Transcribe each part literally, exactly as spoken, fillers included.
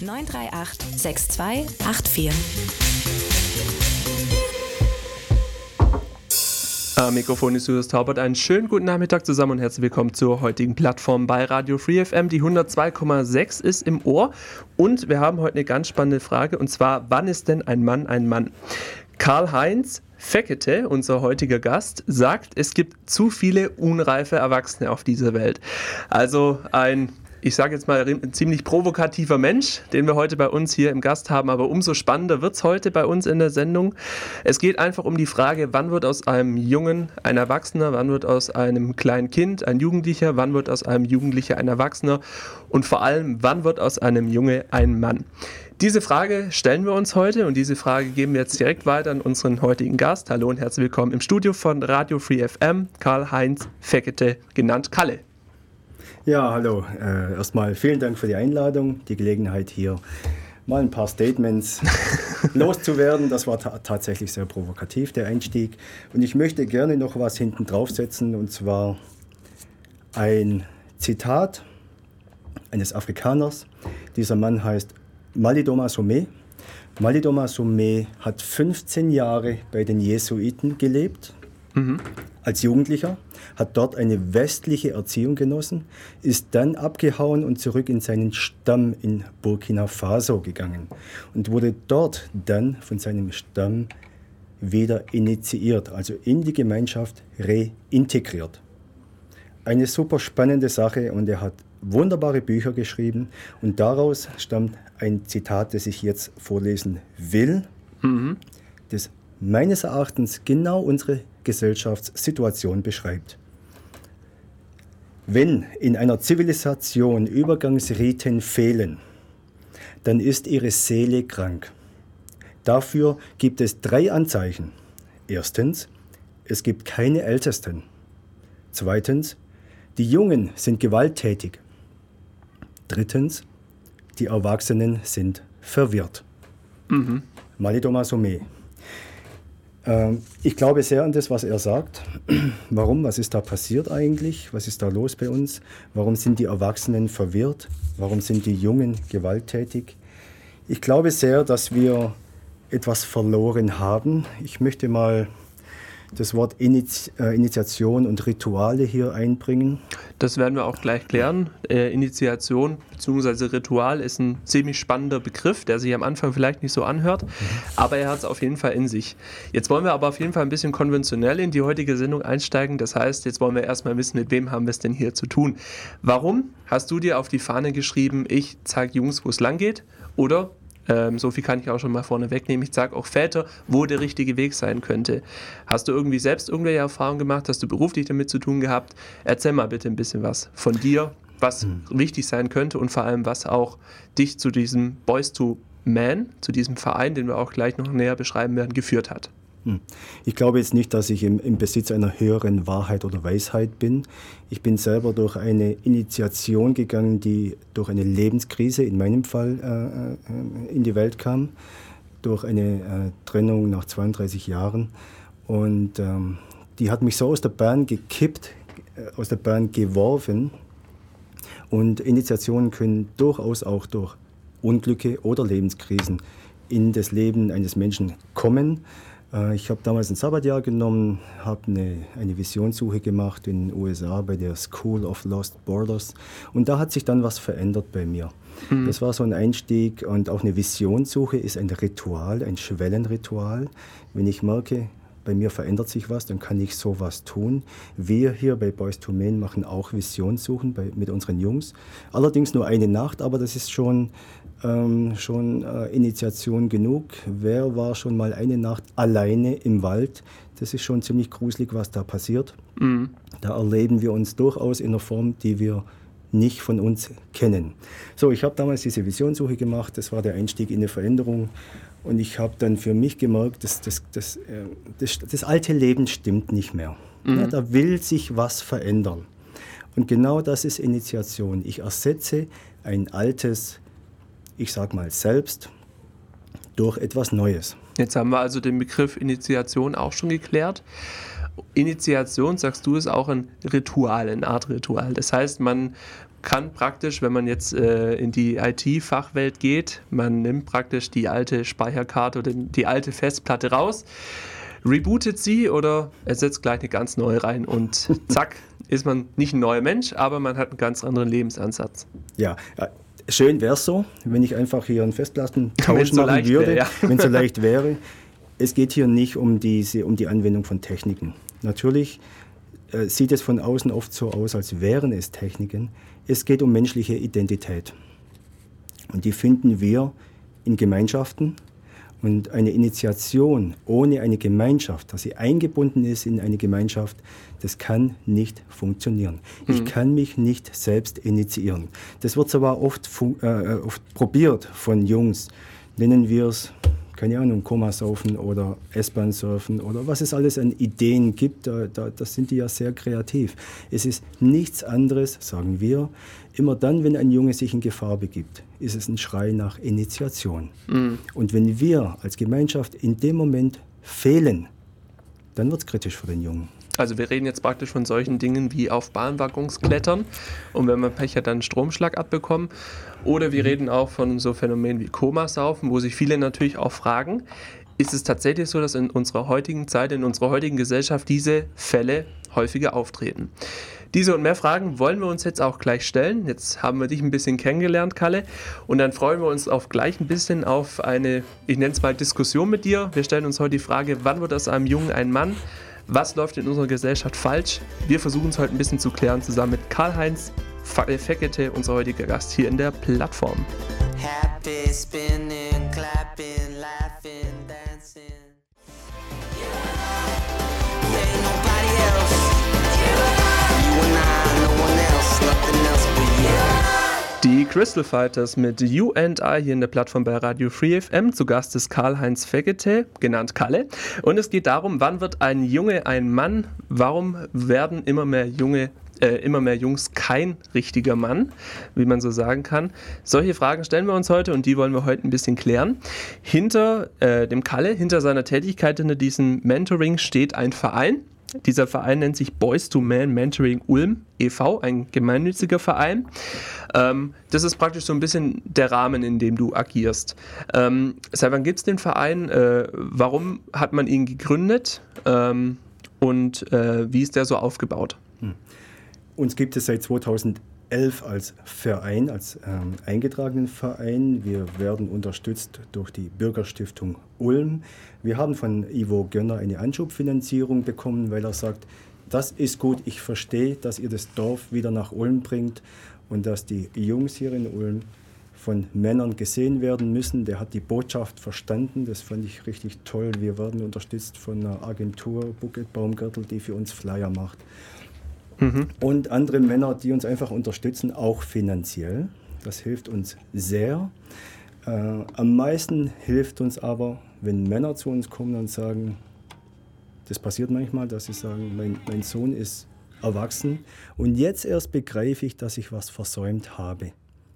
neun drei acht sechs zwei acht vier. Am Mikrofon ist Julius Taubert. Einen schönen guten Nachmittag zusammen und herzlich willkommen zur heutigen Plattform bei Radio Free F M. Die hundertzwei Komma sechs ist im Ohr und wir haben heute eine ganz spannende Frage, und zwar: Wann ist denn ein Mann ein Mann? Karl-Heinz Feckete, unser heutiger Gast, sagt, es gibt zu viele unreife Erwachsene auf dieser Welt. Also ein, ich sage jetzt mal, ein ziemlich provokativer Mensch, den wir heute bei uns hier im Gast haben, aber umso spannender wird es heute bei uns in der Sendung. Es geht einfach um die Frage, wann wird aus einem Jungen ein Erwachsener, wann wird aus einem kleinen Kind ein Jugendlicher, wann wird aus einem Jugendlicher ein Erwachsener und vor allem, wann wird aus einem Junge ein Mann? Diese Frage stellen wir uns heute und diese Frage geben wir jetzt direkt weiter an unseren heutigen Gast. Hallo und herzlich willkommen im Studio von Radio Free F M, Karl-Heinz Feckete, genannt Kalle. Ja, hallo. Äh, erstmal vielen Dank für die Einladung, die Gelegenheit hier mal ein paar Statements loszuwerden. Das war ta- tatsächlich sehr provokativ, der Einstieg. Und ich möchte gerne noch was hinten draufsetzen, und zwar ein Zitat eines Afrikaners. Dieser Mann heißt Malidoma Somé. Malidoma Somé hat fünfzehn Jahre bei den Jesuiten gelebt, mhm. als Jugendlicher, hat dort eine westliche Erziehung genossen, ist dann abgehauen und zurück in seinen Stamm in Burkina Faso gegangen und wurde dort dann von seinem Stamm wieder initiiert, also in die Gemeinschaft reintegriert. Eine super spannende Sache, und er hat wunderbare Bücher geschrieben, und daraus stammt ein Zitat, das ich jetzt vorlesen will, mhm. das meines Erachtens genau unsere Gesellschaftssituation beschreibt. Wenn in einer Zivilisation Übergangsriten fehlen, dann ist ihre Seele krank. Dafür gibt es drei Anzeichen. Erstens, es gibt keine Ältesten. Zweitens, die Jungen sind gewalttätig. Drittens, die Erwachsenen sind verwirrt. Mhm. Malidoma Somé. Ähm, ich glaube sehr an das, was er sagt. Warum? Was ist da passiert eigentlich? Was ist da los bei uns? Warum sind die Erwachsenen verwirrt? Warum sind die Jungen gewalttätig? Ich glaube sehr, dass wir etwas verloren haben. Ich möchte mal das Wort Initi- äh, Initiation und Rituale hier einbringen. Das werden wir auch gleich klären. Äh, Initiation bzw. Ritual ist ein ziemlich spannender Begriff, der sich am Anfang vielleicht nicht so anhört, mhm. aber er hat es auf jeden Fall in sich. Jetzt wollen wir aber auf jeden Fall ein bisschen konventionell in die heutige Sendung einsteigen. Das heißt, jetzt wollen wir erstmal wissen, mit wem haben wir es denn hier zu tun. Warum hast du dir auf die Fahne geschrieben, ich zeige Jungs, wo es lang geht? Oder Ähm, so viel kann ich auch schon mal vorne wegnehmen. Ich sage auch Väter, wo der richtige Weg sein könnte. Hast du irgendwie selbst irgendwelche Erfahrungen gemacht? Hast du beruflich damit zu tun gehabt? Erzähl mal bitte ein bisschen was von dir, was hm. wichtig sein könnte und vor allem, was auch dich zu diesem Boys to Man, zu diesem Verein, den wir auch gleich noch näher beschreiben werden, geführt hat. Ich glaube jetzt nicht, dass ich im, im Besitz einer höheren Wahrheit oder Weisheit bin. Ich bin selber durch eine Initiation gegangen, die durch eine Lebenskrise, in meinem Fall, äh, in die Welt kam, durch eine äh, Trennung nach zweiunddreißig Jahren. Und ähm, die hat mich so aus der Bahn gekippt, äh, aus der Bahn geworfen. Und Initiationen können durchaus auch durch Unglücke oder Lebenskrisen in das Leben eines Menschen kommen. Ich habe damals ein Sabbatjahr genommen, habe eine, eine Visionssuche gemacht in den U S A bei der School of Lost Borders, und da hat sich dann was verändert bei mir. Mhm. Das war so ein Einstieg, und auch eine Visionssuche ist ein Ritual, ein Schwellenritual. Wenn ich merke, bei mir verändert sich was, dann kann ich sowas tun. Wir hier bei Boys to Men machen auch Visionssuchen bei, mit unseren Jungs. Allerdings nur eine Nacht, aber das ist schon, ähm, schon äh, Initiation genug. Wer war schon mal eine Nacht alleine im Wald? Das ist schon ziemlich gruselig, was da passiert. Mhm. Da erleben wir uns durchaus in einer Form, die wir nicht von uns kennen. So, ich habe damals diese Visionssuche gemacht. Das war der Einstieg in eine Veränderung. Und ich habe dann für mich gemerkt, dass das, das, das, das alte Leben stimmt nicht mehr. Mhm. Ja, da will sich was verändern. Und genau das ist Initiation. Ich ersetze ein altes, ich sag mal Selbst, durch etwas Neues. Jetzt haben wir also den Begriff Initiation auch schon geklärt. Initiation, sagst du, ist auch ein Ritual, eine Art Ritual. Das heißt, man kann praktisch, wenn man jetzt äh, in die I T-Fachwelt geht, man nimmt praktisch die alte Speicherkarte oder die alte Festplatte raus, rebootet sie oder ersetzt gleich eine ganz neue rein und zack, ist man nicht ein neuer Mensch, aber man hat einen ganz anderen Lebensansatz. Ja, schön wäre es so, wenn ich einfach hier einen Festplattentausch so machen würde, wär, ja. wenn es so leicht wäre. Es geht hier nicht um, diese, um die Anwendung von Techniken. Natürlich äh, sieht es von außen oft so aus, als wären es Techniken. Es geht um menschliche Identität. Und die finden wir in Gemeinschaften. Und eine Initiation ohne eine Gemeinschaft, dass sie eingebunden ist in eine Gemeinschaft, das kann nicht funktionieren. Mhm. Ich kann mich nicht selbst initiieren. Das wird zwar oft, äh, oft probiert von Jungs, nennen wir es, keine Ahnung, Komasaufen oder S-Bahn surfen oder was es alles an Ideen gibt, da, da, da sind die ja sehr kreativ. Es ist nichts anderes, sagen wir, immer dann, wenn ein Junge sich in Gefahr begibt, ist es ein Schrei nach Initiation. Mhm. Und wenn wir als Gemeinschaft in dem Moment fehlen, dann wird es kritisch für den Jungen. Also wir reden jetzt praktisch von solchen Dingen wie auf Bahnwaggons klettern und wenn man Pech hat, dann einen Stromschlag abbekommen. Oder wir reden auch von so Phänomenen wie Komasaufen, wo sich viele natürlich auch fragen, ist es tatsächlich so, dass in unserer heutigen Zeit, in unserer heutigen Gesellschaft diese Fälle häufiger auftreten? Diese und mehr Fragen wollen wir uns jetzt auch gleich stellen. Jetzt haben wir dich ein bisschen kennengelernt, Kalle. Und dann freuen wir uns auch gleich ein bisschen auf eine, ich nenne es mal Diskussion mit dir. Wir stellen uns heute die Frage, wann wird aus einem Jungen ein Mann? Was läuft in unserer Gesellschaft falsch? Wir versuchen es heute ein bisschen zu klären, zusammen mit Karl-Heinz Feckete, unser heutiger Gast hier in der Plattform. Happy, spinning, clapping, laughing, dancing. Ain't nobody else. You and I, no one else, nothing else but you. Die Crystal Fighters mit You and I hier in der Plattform bei Radio Free F M. Zu Gast ist Karl-Heinz Feckete, genannt Kalle. Und es geht darum, wann wird ein Junge ein Mann? Warum werden immer mehr Junge, äh, immer mehr Jungs kein richtiger Mann, wie man so sagen kann? Solche Fragen stellen wir uns heute und die wollen wir heute ein bisschen klären. Hinter äh, dem Kalle, hinter seiner Tätigkeit, hinter diesem Mentoring steht ein Verein. Dieser Verein nennt sich Boys to Men Mentoring Ulm e V, ein gemeinnütziger Verein. Ähm, das ist praktisch so ein bisschen der Rahmen, in dem du agierst. Ähm, seit wann gibt es den Verein? Äh, warum hat man ihn gegründet? Ähm, und äh, wie ist der so aufgebaut? Hm. Uns gibt es seit zweitausendelf als Verein, als ähm, eingetragenen Verein. Wir werden unterstützt durch die Bürgerstiftung Ulm. Wir haben von Ivo Gönner eine Anschubfinanzierung bekommen, weil er sagt, das ist gut, ich verstehe, dass ihr das Dorf wieder nach Ulm bringt und dass die Jungs hier in Ulm von Männern gesehen werden müssen. Der hat die Botschaft verstanden, das fand ich richtig toll. Wir werden unterstützt von einer Agentur, Bucket Baumgärtel, die für uns Flyer macht. Mhm. Und andere Männer, die uns einfach unterstützen, auch finanziell. Das hilft uns sehr. Äh, am meisten hilft uns aber, wenn Männer zu uns kommen und sagen, das passiert manchmal, dass sie sagen, mein, mein Sohn ist erwachsen und jetzt erst begreife ich, dass ich was versäumt habe.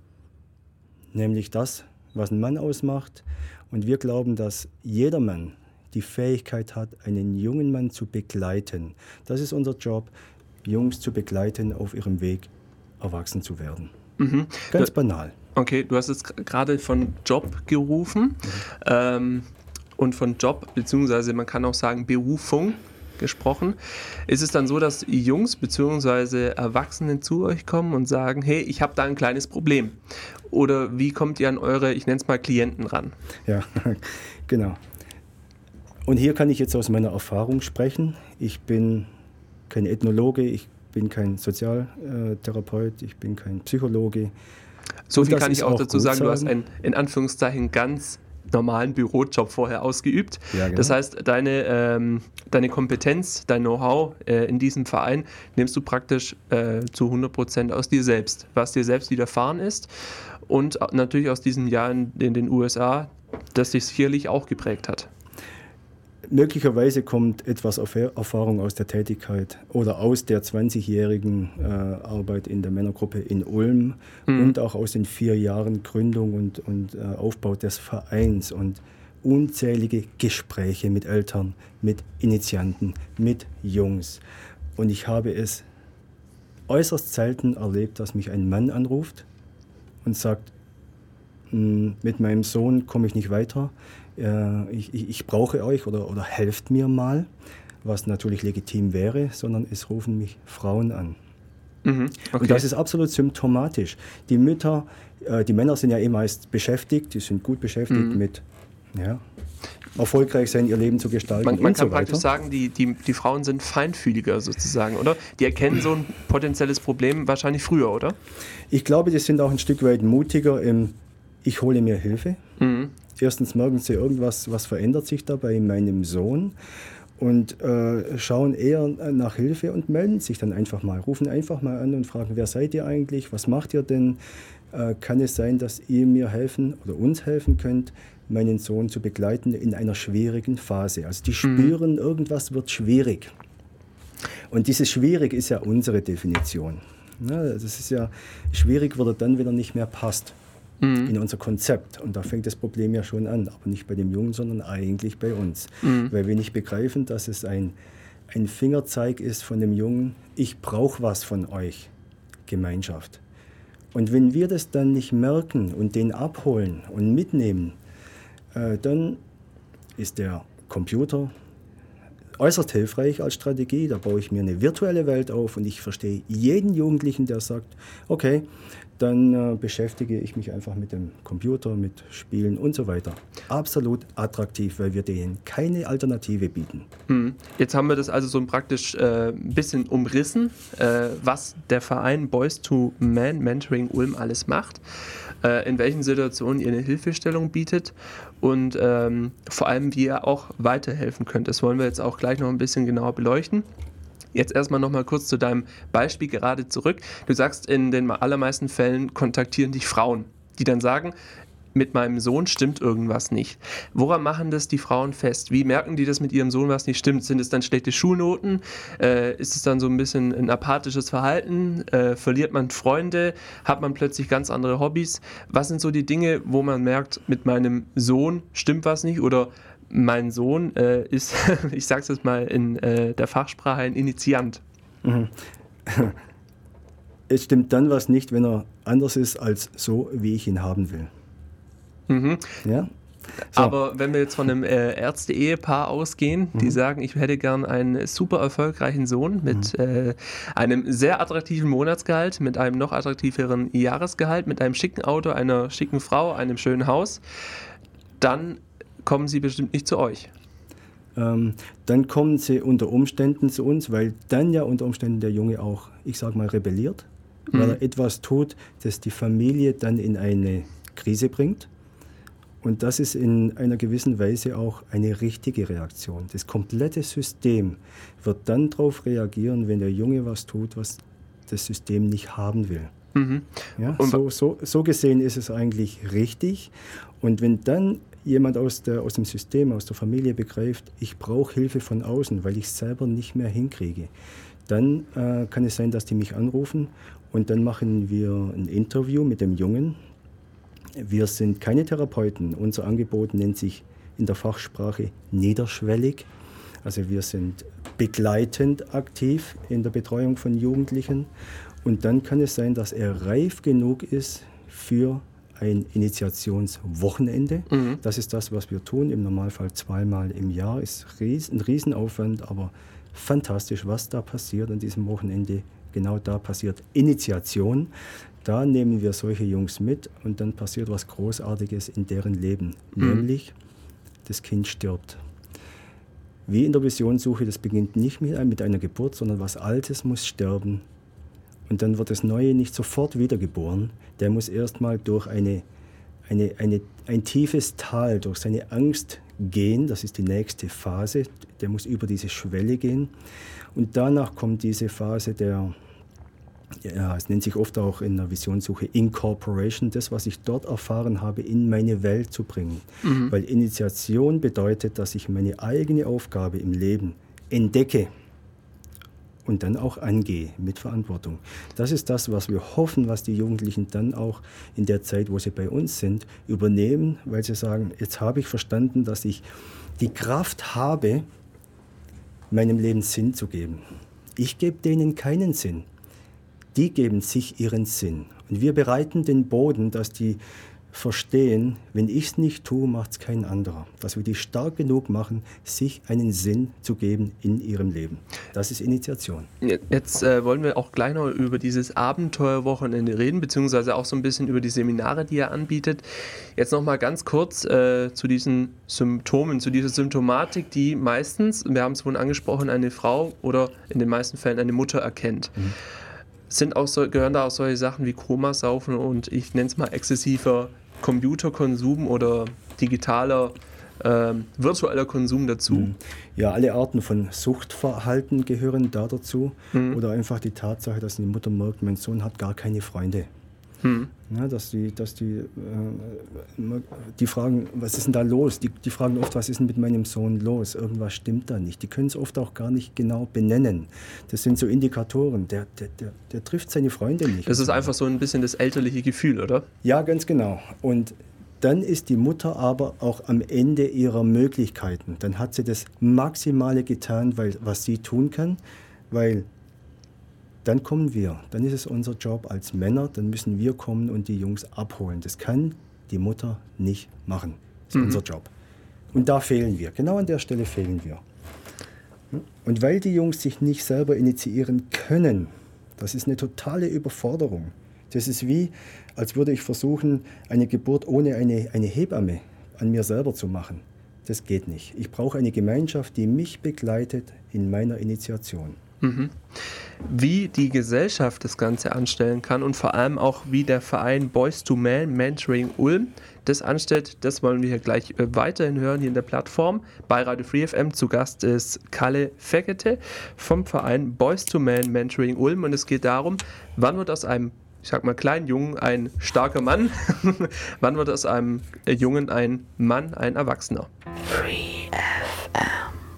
Nämlich das, was ein Mann ausmacht. Und wir glauben, dass jeder Mann die Fähigkeit hat, einen jungen Mann zu begleiten. Das ist unser Job, Jungs zu begleiten auf ihrem Weg, erwachsen zu werden. Mhm. Ganz banal. Okay, du hast jetzt gerade von Job gerufen mhm. ähm, und von Job, beziehungsweise man kann auch sagen Berufung gesprochen. Ist es dann so, dass Jungs bzw. Erwachsene zu euch kommen und sagen, hey, ich habe da ein kleines Problem? Oder wie kommt ihr an eure, ich nenne es mal, Klienten ran? Ja, genau. Und hier kann ich jetzt aus meiner Erfahrung sprechen. Ich bin kein Ethnologe, ich bin kein Sozialtherapeut, ich bin kein Psychologe. So viel kann ich auch dazu sagen, du hast einen, in Anführungszeichen, ganz normalen Bürojob vorher ausgeübt. Ja, genau. Das heißt, deine, ähm, deine Kompetenz, dein Know-how äh, in diesem Verein nimmst du praktisch äh, zu hundert Prozent aus dir selbst, was dir selbst widerfahren ist und natürlich aus diesem Jahr in, in den U S A, das dich sicherlich auch geprägt hat. Möglicherweise kommt etwas Erfahrung aus der Tätigkeit oder aus der zwanzigjährigen äh, Arbeit in der Männergruppe in Ulm mhm. und auch aus den vier Jahren Gründung und, und äh, Aufbau des Vereins und unzählige Gespräche mit Eltern, mit Initianten, mit Jungs. Und ich habe es äußerst selten erlebt, dass mich ein Mann anruft und sagt, mit meinem Sohn komme ich nicht weiter, ich, ich, ich brauche euch oder, oder helft mir mal, was natürlich legitim wäre, sondern es rufen mich Frauen an. Mhm, okay. Und das ist absolut symptomatisch. Die Mütter, äh, die Männer sind ja eh meist beschäftigt, die sind gut beschäftigt mhm. mit ja, erfolgreich sein, ihr Leben zu gestalten Man, man und kann so weiter. praktisch sagen, die, die, die Frauen sind feinfühliger sozusagen, oder? Die erkennen so ein potenzielles Problem wahrscheinlich früher, oder? Ich glaube, die sind auch ein Stück weit mutiger im Ich hole mir Hilfe. Mhm. Erstens merken sie irgendwas, was verändert sich da bei meinem Sohn und äh, schauen eher nach Hilfe und melden sich dann einfach mal, rufen einfach mal an und fragen, wer seid ihr eigentlich, was macht ihr denn? Äh, kann es sein, dass ihr mir helfen oder uns helfen könnt, meinen Sohn zu begleiten in einer schwierigen Phase? Also die spüren, mhm. irgendwas wird schwierig. Und dieses schwierig ist ja unsere Definition. Ja, das ist ja, schwierig wird er dann, wenn er nicht mehr passt. Mhm. In unser Konzept. Und da fängt das Problem ja schon an. Aber nicht bei dem Jungen, sondern eigentlich bei uns. Mhm. Weil wir nicht begreifen, dass es ein, ein Fingerzeig ist von dem Jungen, ich brauche was von euch, Gemeinschaft. Und wenn wir das dann nicht merken und den abholen und mitnehmen, äh, dann ist der Computer äußerst hilfreich als Strategie. Da baue ich mir eine virtuelle Welt auf und ich verstehe jeden Jugendlichen, der sagt, okay, dann äh, beschäftige ich mich einfach mit dem Computer, mit Spielen und so weiter. Absolut attraktiv, weil wir denen keine Alternative bieten. Hm. Jetzt haben wir das also so praktisch äh, ein bisschen umrissen, äh, was der Verein Boys to Men Mentoring Ulm alles macht, äh, in welchen Situationen ihr eine Hilfestellung bietet und ähm, vor allem, wie ihr auch weiterhelfen könnt. Das wollen wir jetzt auch gleich noch ein bisschen genauer beleuchten. Jetzt erstmal noch mal kurz zu deinem Beispiel gerade zurück. Du sagst, in den allermeisten Fällen kontaktieren dich Frauen, die dann sagen, mit meinem Sohn stimmt irgendwas nicht. Woran machen das die Frauen fest? Wie merken die, dass mit ihrem Sohn was nicht stimmt? Sind es dann schlechte Schulnoten? Äh, ist es dann so ein bisschen ein apathisches Verhalten? Äh, verliert man Freunde? Hat man plötzlich ganz andere Hobbys? Was sind so die Dinge, wo man merkt, mit meinem Sohn stimmt was nicht? Oder mein Sohn äh, ist, ich sage es jetzt mal in äh, der Fachsprache, ein Initiant. Mhm. Es stimmt dann was nicht, wenn er anders ist als so, wie ich ihn haben will. Mhm. Ja? So. Aber wenn wir jetzt von einem äh, Ärzte-Ehepaar ausgehen, mhm. die sagen, ich hätte gern einen super erfolgreichen Sohn mit mhm. äh, einem sehr attraktiven Monatsgehalt, mit einem noch attraktiveren Jahresgehalt, mit einem schicken Auto, einer schicken Frau, einem schönen Haus, dann kommen sie bestimmt nicht zu euch. Ähm, dann kommen sie unter Umständen zu uns, weil dann ja unter Umständen der Junge auch, ich sag mal, rebelliert, mhm. weil er etwas tut, das die Familie dann in eine Krise bringt. Und das ist in einer gewissen Weise auch eine richtige Reaktion. Das komplette System wird dann darauf reagieren, wenn der Junge was tut, was das System nicht haben will. Mhm. Ja, so, so, so gesehen ist es eigentlich richtig. Und wenn dann jemand aus, der, aus dem System, aus der Familie begreift, ich brauche Hilfe von außen, weil ich es selber nicht mehr hinkriege, dann äh, kann es sein, dass die mich anrufen und dann machen wir ein Interview mit dem Jungen. Wir sind keine Therapeuten. Unser Angebot nennt sich in der Fachsprache niederschwellig. Also wir sind begleitend aktiv in der Betreuung von Jugendlichen. Und dann kann es sein, dass er reif genug ist für ein Initiationswochenende. Mhm. Das ist das, was wir tun. Im Normalfall zweimal im Jahr. Ist ein Riesenaufwand, aber fantastisch, was da passiert an diesem Wochenende. Genau da passiert Initiation. Da nehmen wir solche Jungs mit und dann passiert was Großartiges in deren Leben. Mhm. Nämlich, das Kind stirbt. Wie in der Visionssuche, das beginnt nicht mit, mit einer Geburt, sondern was Altes muss sterben. Und dann wird das Neue nicht sofort wiedergeboren. Der muss erstmal durch eine, eine, eine, ein tiefes Tal, durch seine Angst gehen. Das ist die nächste Phase. Der muss über diese Schwelle gehen. Und danach kommt diese Phase der, ja, es nennt sich oft auch in der Visionssuche Incorporation, das, was ich dort erfahren habe, in meine Welt zu bringen. Mhm. Weil Initiation bedeutet, dass ich meine eigene Aufgabe im Leben entdecke. Und dann auch angehe mit Verantwortung. Das ist das, was wir hoffen, was die Jugendlichen dann auch in der Zeit, wo sie bei uns sind, übernehmen, weil sie sagen, jetzt habe ich verstanden, dass ich die Kraft habe, meinem Leben Sinn zu geben. Ich gebe denen keinen Sinn. die geben sich ihren Sinn. Und wir bereiten den Boden, dass die verstehen, wenn ich es nicht tue, macht es kein anderer. Dass wir die stark genug machen, sich einen Sinn zu geben in ihrem Leben. Das ist Initiation. Jetzt äh, wollen wir auch gleich noch über dieses Abenteuerwochenende reden, beziehungsweise auch so ein bisschen über die Seminare, die er anbietet. Jetzt noch mal ganz kurz äh, zu diesen Symptomen, zu dieser Symptomatik, die meistens, wir haben es vorhin angesprochen, eine Frau oder in den meisten Fällen eine Mutter erkennt. Mhm. Sind auch so, gehören da auch solche Sachen wie Komasaufen und ich nenne es mal exzessiver Computerkonsum oder digitaler, äh, virtueller Konsum dazu? Ja, alle Arten von Suchtverhalten gehören da dazu. Mhm. Oder einfach die Tatsache, dass eine Mutter merkt, mein Sohn hat gar keine Freunde. Hm. Ja, dass die, dass die, äh, die fragen, was ist denn da los? Die, die fragen oft, was ist denn mit meinem Sohn los? Irgendwas stimmt da nicht. Die können es oft auch gar nicht genau benennen. Das sind so Indikatoren. Der, der, der, der trifft seine Freunde nicht. Das ist einfach so ein bisschen das elterliche Gefühl, oder? Ja, ganz genau. Und dann ist die Mutter aber auch am Ende ihrer Möglichkeiten. Dann hat sie das Maximale getan, weil, was sie tun kann, weil dann kommen wir. Dann ist es unser Job als Männer, dann müssen wir kommen und die Jungs abholen. Das kann die Mutter nicht machen. Das ist mhm. unser Job. Und da fehlen wir. Genau an der Stelle fehlen wir. Und weil die Jungs sich nicht selber initiieren können, das ist eine totale Überforderung. Das ist wie, als würde ich versuchen, eine Geburt ohne eine, eine Hebamme an mir selber zu machen. Das geht nicht. Ich brauche eine Gemeinschaft, die mich begleitet in meiner Initiation. Mhm. Wie die Gesellschaft das Ganze anstellen kann und vor allem auch wie der Verein Boys to Men Mentoring Ulm das anstellt, das wollen wir hier gleich weiterhin hören hier in der Plattform. Bei Radio Free F M zu Gast ist Kalle Fekete vom Verein Boys to Men Mentoring Ulm und es geht darum, wann wird aus einem, ich sag mal, kleinen Jungen ein starker Mann, wann wird aus einem Jungen ein Mann, ein Erwachsener. Free F M.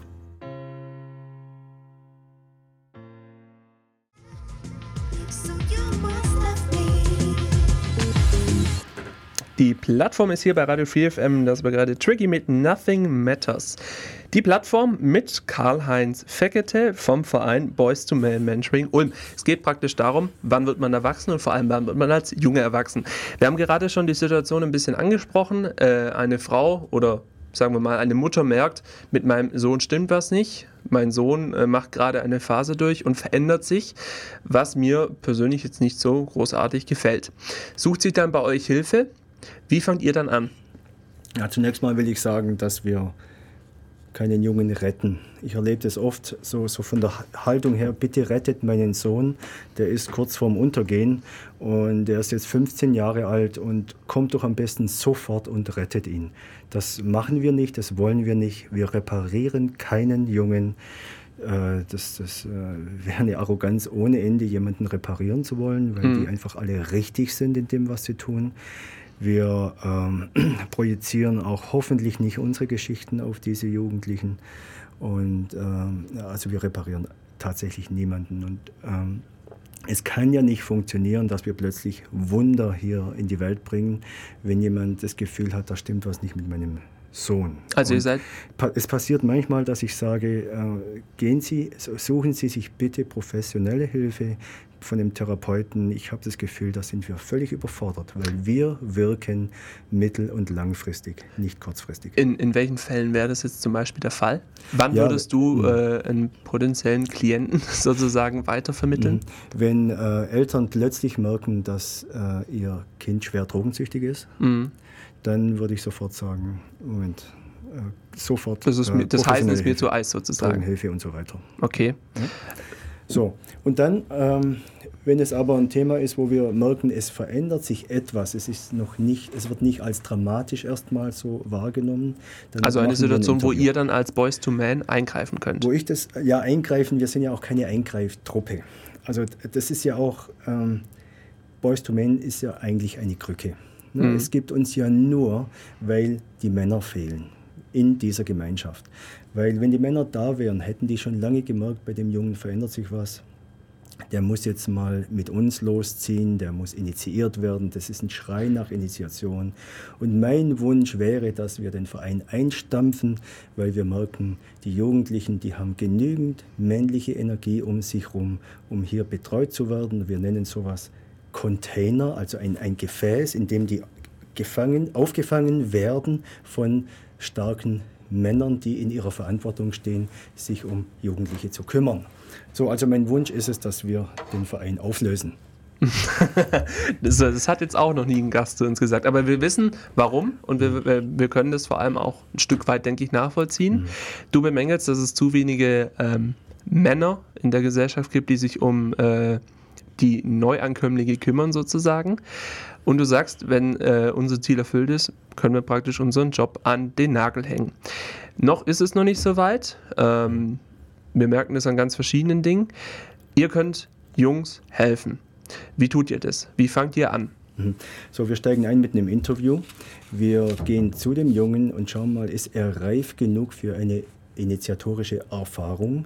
Die Plattform ist hier bei Radio Free F M, das war gerade Tricky mit Nothing Matters. Die Plattform mit Karl-Heinz Fekete vom Verein Boys to Men Mentoring Ulm. Es geht praktisch darum, wann wird man erwachsen und vor allem, wann wird man als Junge erwachsen. Wir haben gerade schon die Situation ein bisschen angesprochen. Äh, eine Frau oder sagen wir mal eine Mutter merkt, mit meinem Sohn stimmt was nicht. Mein Sohn äh, macht gerade eine Phase durch und verändert sich, was mir persönlich jetzt nicht so großartig gefällt. Sucht sich dann bei euch Hilfe? Wie fangt ihr dann an? Ja, zunächst mal will ich sagen, dass wir keinen Jungen retten. Ich erlebe das oft so, so von der Haltung her, bitte rettet meinen Sohn, der ist kurz vorm Untergehen und der ist jetzt fünfzehn Jahre alt und kommt doch am besten sofort und rettet ihn. Das machen wir nicht, das wollen wir nicht. Wir reparieren keinen Jungen. Das, das wäre eine Arroganz ohne Ende, jemanden reparieren zu wollen, weil mhm. die einfach alle richtig sind in dem, was sie tun. Wir ähm, projizieren auch hoffentlich nicht unsere Geschichten auf diese Jugendlichen. Und ähm, also wir reparieren tatsächlich niemanden. Und ähm, es kann ja nicht funktionieren, dass wir plötzlich Wunder hier in die Welt bringen, wenn jemand das Gefühl hat, da stimmt was nicht mit meinem Sohn. Also ihr seid pa- es passiert manchmal, dass ich sage, äh, gehen Sie, suchen Sie sich bitte professionelle Hilfe von dem Therapeuten. Ich habe das Gefühl, da sind wir völlig überfordert, weil wir wirken mittel- und langfristig, nicht kurzfristig. In, in welchen Fällen wäre das jetzt zum Beispiel der Fall? Wann ja, würdest du äh, einen potenziellen Klienten sozusagen weitervermitteln? Wenn äh, Eltern plötzlich merken, dass äh, ihr Kind schwer drogensüchtig ist, mhm. dann würde ich sofort sagen, Moment, äh, sofort Das, ist, äh, das heißt, es ist mir zu Eis sozusagen. Drogenhilfe und so weiter. Okay. Ja? So, und dann, ähm, wenn es aber ein Thema ist, wo wir merken, es verändert sich etwas, es ist noch nicht, es wird nicht als dramatisch erstmal so wahrgenommen. Dann also eine Situation, ein wo ihr dann als Boys to Men eingreifen könnt? Wo ich das, ja, eingreifen, wir sind ja auch keine Eingreiftruppe. Also das ist ja auch, ähm, Boys to Men ist ja eigentlich eine Krücke. Ne? Mhm. Es gibt uns ja nur, weil die Männer fehlen in dieser Gemeinschaft. Weil wenn die Männer da wären, hätten die schon lange gemerkt, bei dem Jungen verändert sich was. der muss jetzt mal mit uns losziehen, der muss initiiert werden. Das ist ein Schrei nach Initiation. Und mein Wunsch wäre, dass wir den Verein einstampfen, weil wir merken, die Jugendlichen, die haben genügend männliche Energie um sich herum, um hier betreut zu werden. Wir nennen sowas Container, also ein, ein Gefäß, in dem die gefangen, aufgefangen werden von starken Männern, die in ihrer Verantwortung stehen, sich um Jugendliche zu kümmern. So, also mein Wunsch ist es, dass wir den Verein auflösen. das, das hat jetzt auch noch nie ein Gast zu uns gesagt, aber wir wissen, warum und wir, wir können das vor allem auch ein Stück weit, denke ich, nachvollziehen. Mhm. Du bemängelst, dass es zu wenige ähm, Männer in der Gesellschaft gibt, die sich um äh, die Neuankömmlinge kümmern sozusagen. Und du sagst, wenn äh, unser Ziel erfüllt ist, können wir praktisch unseren Job an den Nagel hängen. Noch ist es noch nicht so weit. Ähm, wir merken das an ganz verschiedenen Dingen. Ihr könnt Jungs helfen. Wie tut ihr das? Wie fangt ihr an? So, wir steigen ein mit einem Interview. Wir gehen zu dem Jungen und schauen mal, ist er reif genug für eine initiatorische Erfahrung?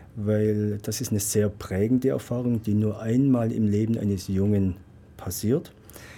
Weil das ist eine sehr prägende Erfahrung, die nur einmal im Leben eines Jungen passiert.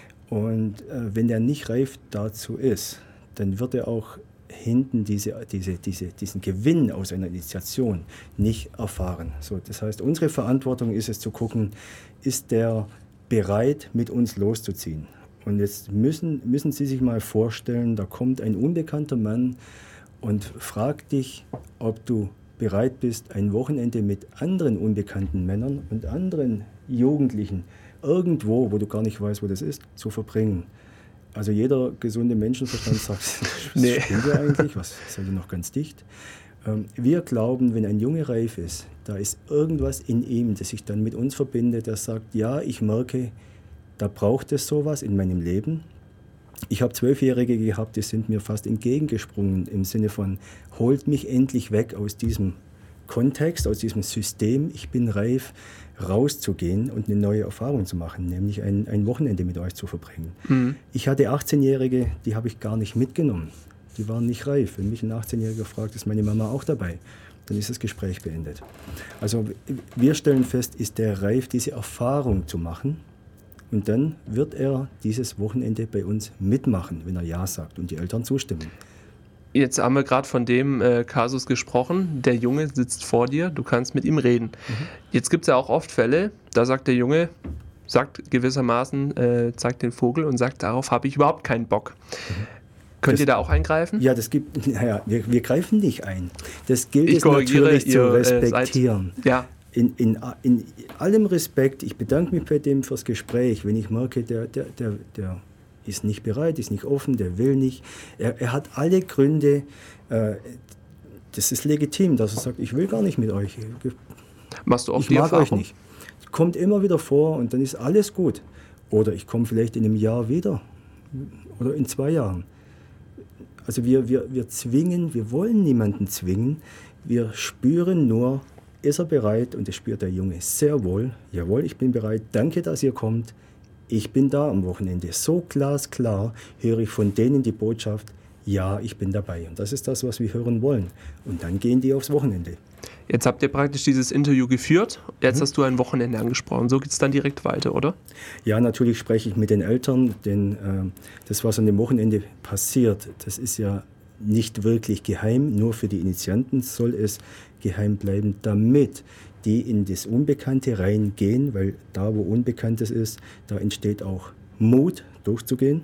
Und äh, wenn er nicht reif dazu ist, dann wird er auch hinten diese, diese, diese, diesen Gewinn aus einer Initiation nicht erfahren. So, das heißt, unsere Verantwortung ist es zu gucken, ist der bereit, mit uns loszuziehen? Und jetzt müssen, müssen Sie sich mal vorstellen, da kommt ein unbekannter Mann und fragt dich, ob du bereit bist, ein Wochenende mit anderen unbekannten Männern und anderen Jugendlichen irgendwo, wo du gar nicht weißt, wo das ist, zu verbringen. Also jeder gesunde Menschenverstand sagt, was nee. Stimmt ja eigentlich, was seid ihr noch ganz dicht? Ähm, wir glauben, wenn ein Junge reif ist, da ist irgendwas in ihm, das sich dann mit uns verbindet, der sagt, ja, ich merke, da braucht es sowas in meinem Leben. Ich habe Zwölfjährige gehabt, die sind mir fast entgegengesprungen im Sinne von, holt mich endlich weg aus diesem Kontext, aus diesem System. Ich bin reif, rauszugehen und eine neue Erfahrung zu machen, nämlich ein, ein Wochenende mit euch zu verbringen. Mhm. Ich hatte achtzehnjährige, die habe ich gar nicht mitgenommen. Die waren nicht reif. Wenn mich ein achtzehnjähriger fragt, ist meine Mama auch dabei, dann ist das Gespräch beendet. Also wir stellen fest, ist der reif, diese Erfahrung zu machen? Und dann wird er dieses Wochenende bei uns mitmachen, wenn er Ja sagt und die Eltern zustimmen. Jetzt haben wir gerade von dem äh, Kasus gesprochen. Der Junge sitzt vor dir, du kannst mit ihm reden. Mhm. Jetzt gibt es ja auch oft Fälle, da sagt der Junge, sagt gewissermaßen, äh, zeigt den Vogel und sagt, darauf habe ich überhaupt keinen Bock. Mhm. Könnt das, ihr da auch eingreifen? Ja, das gibt, naja, wir, wir greifen nicht ein. Das gilt es natürlich zu respektieren. Äh, seid, ja. In, in, in allem Respekt, ich bedanke mich bei dem fürs Gespräch, wenn ich merke, der, der, der, der ist nicht bereit, ist nicht offen, der will nicht. Er, er hat alle Gründe, äh, das ist legitim, dass er sagt, ich will gar nicht mit euch. Machst du auch ich die mag Erfahrung? euch nicht. Kommt immer wieder vor und dann ist alles gut. Oder ich komme vielleicht in einem Jahr wieder oder in zwei Jahren. Also wir, wir, wir zwingen, wir wollen niemanden zwingen, wir spüren nur, ist er bereit, und das spürt der Junge sehr wohl, jawohl, ich bin bereit, danke, dass ihr kommt, ich bin da am Wochenende. So glasklar höre ich von denen die Botschaft, ja, ich bin dabei. Und das ist das, was wir hören wollen. Und dann gehen die aufs Wochenende. Jetzt habt ihr praktisch dieses Interview geführt, jetzt mhm. hast du ein Wochenende angesprochen. So geht es dann direkt weiter, oder? Ja, natürlich spreche ich mit den Eltern, denn äh, das, was an dem Wochenende passiert, das ist ja nicht wirklich geheim. Nur für die Initianten soll es geheim bleiben, damit die in das Unbekannte reingehen, weil da, wo Unbekanntes ist, da entsteht auch Mut, durchzugehen.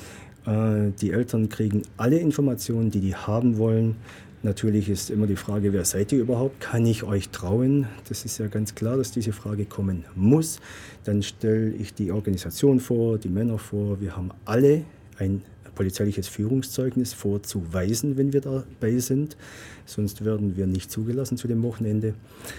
Äh, die Eltern kriegen alle Informationen, die die haben wollen. Natürlich ist immer die Frage, wer seid ihr überhaupt? Kann ich euch trauen? Das ist ja ganz klar, dass diese Frage kommen muss. Dann stelle ich die Organisation vor, die Männer vor. Wir haben alle ein polizeiliches Führungszeugnis vorzuweisen, wenn wir dabei sind. Sonst werden wir nicht zugelassen zu dem Wochenende.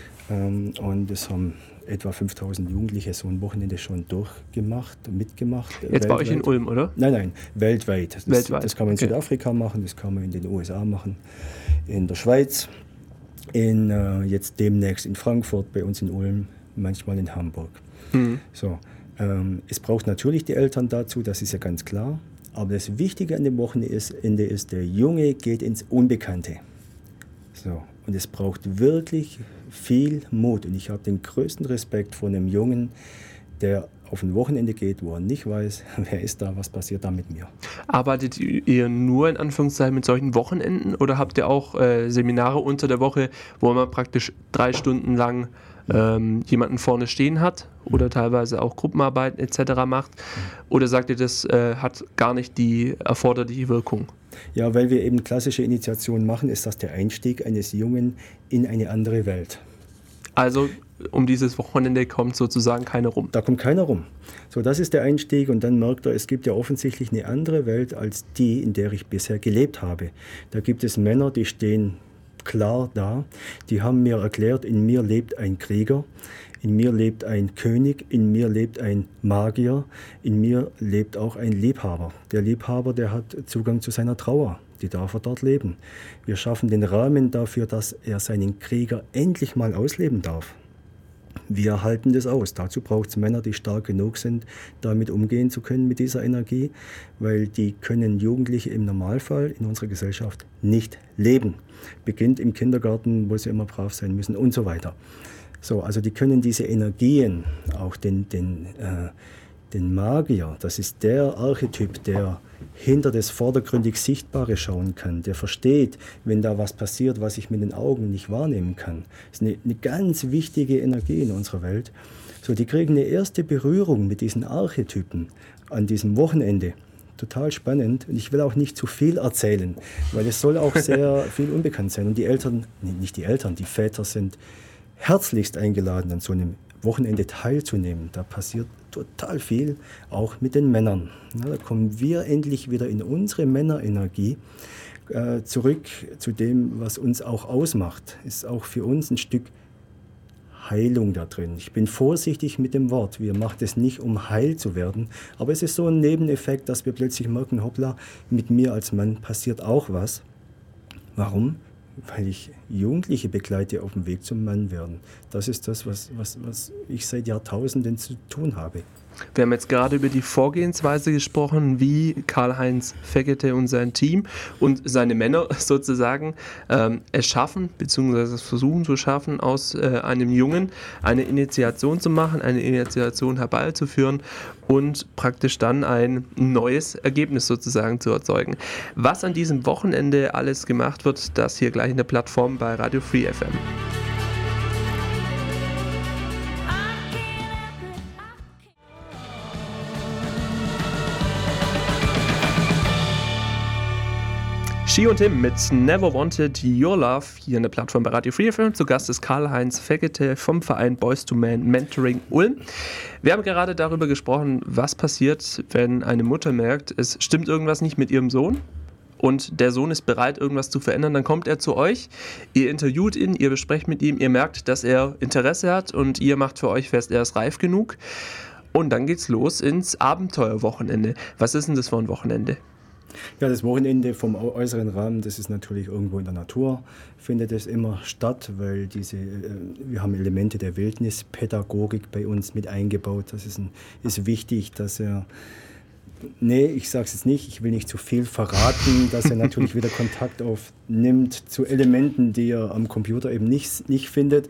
Und es haben etwa fünftausend Jugendliche so ein Wochenende schon durchgemacht, mitgemacht. Jetzt weltweit. Bei euch in Ulm, oder? Nein, nein, weltweit. Das, weltweit. das kann man in okay. Südafrika machen, das kann man in den U S A machen, in der Schweiz, in, äh, jetzt demnächst in Frankfurt, bei uns in Ulm, manchmal in Hamburg. Mhm. So, ähm, es braucht natürlich die Eltern dazu, das ist ja ganz klar. Aber das Wichtige an dem Wochenende ist, der Junge geht ins Unbekannte. So. Und es braucht wirklich viel Mut. Und ich habe den größten Respekt vor einem Jungen, der auf ein Wochenende geht, wo er nicht weiß, wer ist da, was passiert da mit mir. Arbeitet ihr nur in Anführungszeichen mit solchen Wochenenden oder habt ihr auch äh, Seminare unter der Woche, wo man praktisch drei Stunden lang ähm, jemanden vorne stehen hat oder teilweise auch Gruppenarbeiten et cetera macht? Oder sagt ihr, das äh, hat gar nicht die erforderliche Wirkung? Ja, weil wir eben klassische Initiationen machen, ist das der Einstieg eines Jungen in eine andere Welt. Also um dieses Wochenende kommt sozusagen keiner rum. Da kommt keiner rum. So, das ist der Einstieg und dann merkt er, es gibt ja offensichtlich eine andere Welt als die, in der ich bisher gelebt habe. Da gibt es Männer, die stehen klar da, die haben mir erklärt, in mir lebt ein Krieger, in mir lebt ein König, in mir lebt ein Magier, in mir lebt auch ein Liebhaber. Der Liebhaber, der hat Zugang zu seiner Trauer, die darf er dort leben. Wir schaffen den Rahmen dafür, dass er seinen Krieger endlich mal ausleben darf. Wir halten das aus. Dazu braucht es Männer, die stark genug sind, damit umgehen zu können mit dieser Energie, weil die können Jugendliche im Normalfall in unserer Gesellschaft nicht leben. Beginnt im Kindergarten, wo sie immer brav sein müssen und so weiter. So, also die können diese Energien, auch den, den, äh, den Magier, das ist der Archetyp, der hinter das vordergründig Sichtbare schauen kann, der versteht, wenn da was passiert, was ich mit den Augen nicht wahrnehmen kann. Das ist eine, eine ganz wichtige Energie in unserer Welt. So, die kriegen eine erste Berührung mit diesen Archetypen an diesem Wochenende. Total spannend. Und ich will auch nicht zu viel erzählen, weil es soll auch sehr viel unbekannt sein. Und die Eltern, nee, nicht die Eltern, die Väter sind herzlichst eingeladen, an so einem Wochenende teilzunehmen. Da passiert total viel, auch mit den Männern. Ja, da kommen wir endlich wieder in unsere Männerenergie äh, zurück zu dem, was uns auch ausmacht. Ist auch für uns ein Stück Heilung da drin. Ich bin vorsichtig mit dem Wort. Wir machen es nicht, um heil zu werden, aber es ist so ein Nebeneffekt, dass wir plötzlich merken, hoppla, mit mir als Mann passiert auch was. Warum? Weil ich Jugendliche begleite auf dem Weg zum Mann werden. Das ist das, was, was, was ich seit Jahrtausenden zu tun habe. Wir haben jetzt gerade über die Vorgehensweise gesprochen, wie Karl-Heinz Fekete und sein Team und seine Männer sozusagen ähm, es schaffen, beziehungsweise es versuchen zu schaffen, aus äh, einem Jungen eine Initiation zu machen, eine Initiation herbeizuführen und praktisch dann ein neues Ergebnis sozusagen zu erzeugen. Was an diesem Wochenende alles gemacht wird, das hier gleich in der Plattform bei Radio Free F M. She und Him mit Never Wanted Your Love hier in der Plattform bei Radio Free F M. Zu Gast ist Karl-Heinz Fekete vom Verein Boys to Men Mentoring Ulm. Wir haben gerade darüber gesprochen, was passiert, wenn eine Mutter merkt, es stimmt irgendwas nicht mit ihrem Sohn und der Sohn ist bereit, irgendwas zu verändern. Dann kommt er zu euch, ihr interviewt ihn, ihr besprecht mit ihm, ihr merkt, dass er Interesse hat und ihr macht für euch fest, er ist reif genug. Und dann geht's los ins Abenteuerwochenende. Was ist denn das für ein Wochenende? Ja, das Wochenende vom äußeren Rahmen, das ist natürlich irgendwo in der Natur, findet es immer statt, weil diese, wir haben Elemente der Wildnispädagogik bei uns mit eingebaut. Das ist, ein, ist wichtig, dass er, nee, ich sage es jetzt nicht, ich will nicht zu viel verraten, dass er natürlich wieder Kontakt aufnimmt zu Elementen, die er am Computer eben nicht, nicht findet.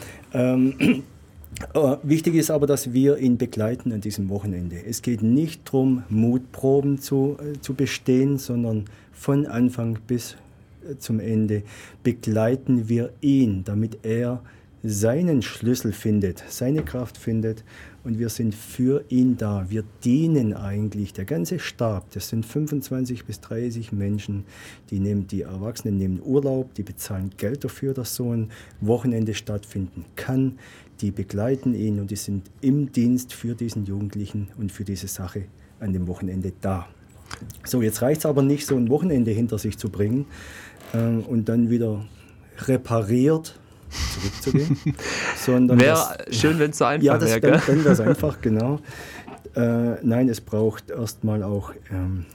Ähm, Uh, wichtig ist aber, dass wir ihn begleiten an diesem Wochenende. Es geht nicht darum, Mutproben zu, äh, zu bestehen, sondern von Anfang bis äh, zum Ende begleiten wir ihn, damit er seinen Schlüssel findet, seine Kraft findet und wir sind für ihn da. Wir dienen eigentlich, der ganze Stab, das sind fünfundzwanzig bis dreißig Menschen, die, nehmen, die Erwachsenen nehmen Urlaub, die bezahlen Geld dafür, dass so ein Wochenende stattfinden kann. Die begleiten ihn und die sind im Dienst für diesen Jugendlichen und für diese Sache an dem Wochenende da. So, jetzt reicht es aber nicht, so ein Wochenende hinter sich zu bringen äh, und dann wieder repariert zurückzugehen. sondern wäre schön, wenn es so einfach ja, das wäre. dann, dann wäre es einfach, genau. Äh, nein, es braucht erstmal auch ähm,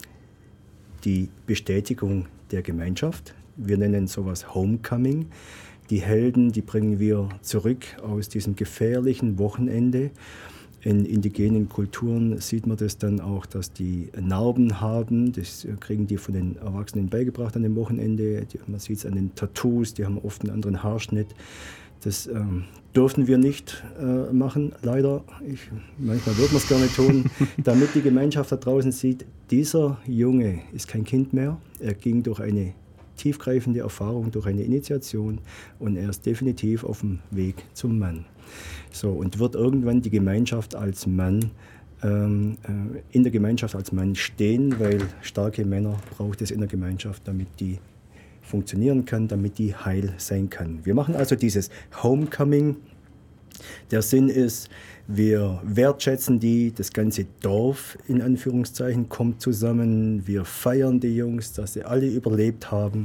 die Bestätigung der Gemeinschaft. Wir nennen sowas Homecoming. Die Helden, die bringen wir zurück aus diesem gefährlichen Wochenende In indigenen Kulturen sieht man das dann auch, dass die Narben haben. Das kriegen die von den Erwachsenen beigebracht an dem Wochenende. Die, man sieht es an den Tattoos, die haben oft einen anderen Haarschnitt. Das ähm, dürfen wir nicht äh, machen, leider. Ich, manchmal würde man es gerne tun, damit die Gemeinschaft da draußen sieht, dieser Junge ist kein Kind mehr. Er ging durch eine tiefgreifende Erfahrung, durch eine Initiation und er ist definitiv auf dem Weg zum Mann. So, und wird irgendwann die Gemeinschaft als Mann, ähm, äh, in der Gemeinschaft als Mann stehen, weil starke Männer braucht es in der Gemeinschaft, damit die funktionieren kann, damit die heil sein kann. Wir machen also dieses Homecoming. Der Sinn ist, wir wertschätzen die, das ganze Dorf in Anführungszeichen kommt zusammen, wir feiern die Jungs, dass sie alle überlebt haben.